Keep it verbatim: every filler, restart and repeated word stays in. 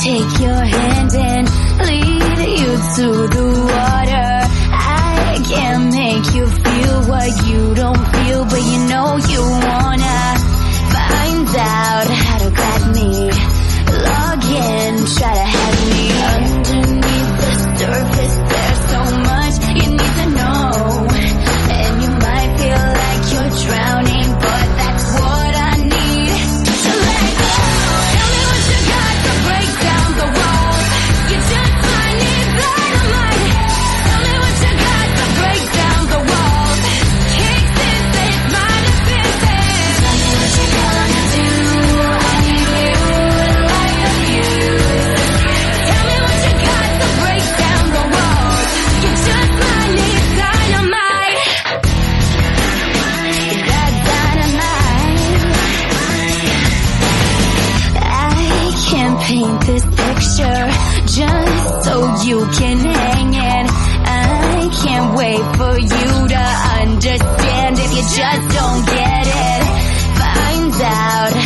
take your hand and lead you to the water. I can't make you feel what you don't feel, but you know you wanna find out how to grab me. Log in, try to have me. Underneath the surface, there's so much you need to know. And you might feel like you're drowning, but that's what I need. So let go. Tell me what you got to break down the walls. You just might need dynamite. Tell me what you got to break down the walls. Take this, it's my defenses. Tell me what you gonna do. I need you like I used. Tell me what you got to break down the walls. You just might need dynamite. That dynamite. I can't paint this picture just so you can hang it. I can't wait for you to understand if you just don't get it. Find out